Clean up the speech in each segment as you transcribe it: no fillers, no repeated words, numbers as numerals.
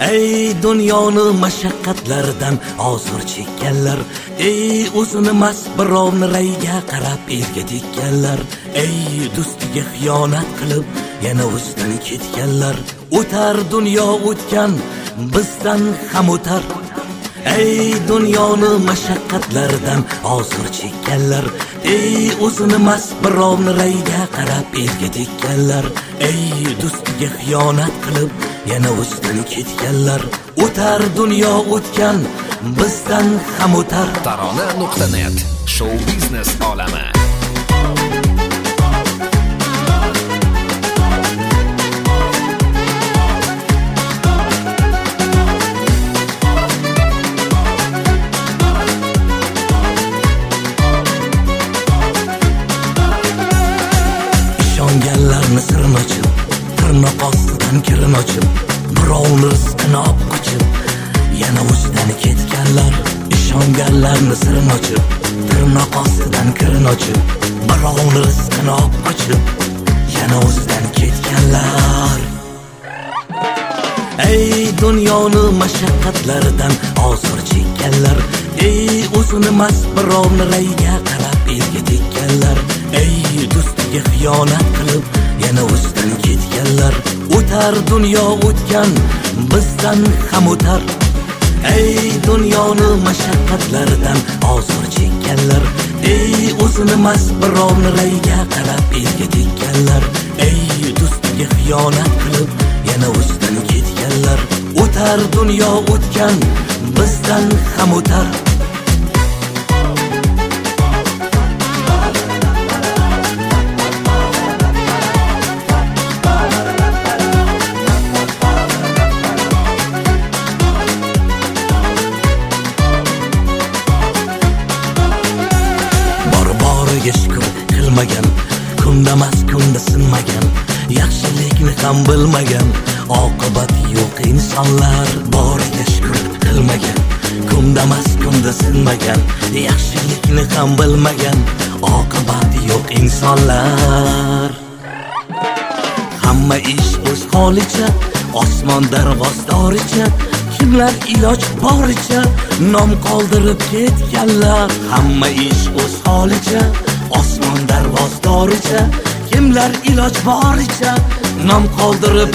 Ey dunyoni mashaqqatlardan ozor chekkanlar, ey o'zini mast birovni rayga qarab erga tekkanlar, ey do'stiga xiyonat qilib yana o'zdan ketganlar, o'tar dunyo o'tgan bizdan ham o'tar. Ey dunyoni mashaqqatlardan ozor chekkanlar, ey o'zini mast birovni rayga qarab erga tekkanlar, ey do'stiga xiyonat qilib yana o'zdan ketganlar, o'tar dunyo o'tgan bizdan ham o'tar. Tarona.net show biznes olami. Ishonganlarni sirni ochib, tirnoq ostidan kirin ochib, birovni rizqini olib qochib yana o'zidan ketganlar. Ishonganlarni sirni ochib, tirnoq ostidan kirin ochib, birovni rizqini olib qochib yana o'zidan ketganlar. Ey dunyoni mashaqqatlaridan ozor chekkanlar, ey o'zini mast birovni rayga qarab erga tekkanlar, ey do'stiga xiyonat qilib yana o'zidan ketganlar, o'tar dunyo o'tgan bizdan ham o'tar. Ey dunyoni mashaqqatlaridan ozor chekkanlar, ey o'zini mast birovni rayga qarab erga tekkanlar, ey do'stiga xiyonat qilib yana o'zidan ketganlar, o'tar dunyo o'tgan bizdan ham o'tar. Shukr qilmagan, kundamas kunda sinmagan, yaxshilikni ham bilmagan, oqibati yo'q insonlar. Boriga shukr qilmagan, kundamas kunda sinmagan, yaxshilikni ham bilmagan, oqibati yo'q insonlar. Hamma ish o'z holicha, osmon darvozdoricha, kimlar iloj boricha nom qoldirib ketganlar. Hamma ish o'z holicha, osmon darvozdoricha, kimlar iloj boricha nom qoldirib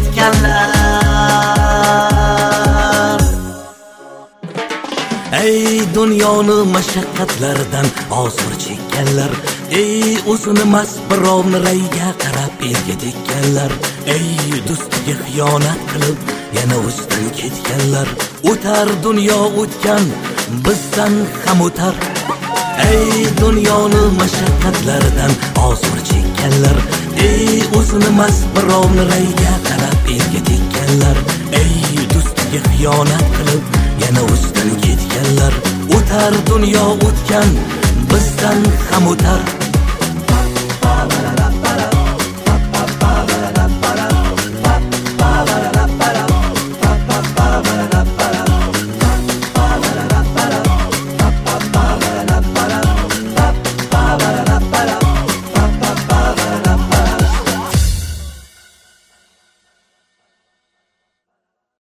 ketganlar. Ey dunyoni mashaqqatlaridan ozor chekkanlar, ey o'zini mast birovni rayga qarab erga tekkanlar, ey do'stiga xiyonat qilib yana o'zidan ketganlar, o'tar dunyo o'tgan bizdan ham o'tar. Ey dunyoni mashaqqatlaridan ozor chekkanlar, ey o'zini mast birovni rayga qarab erga tekkanlar, ey do'stiga xiyonat qilib yana o'zidan ketganlar, o'tar dunyo o'tgan bizdan ham o'tar.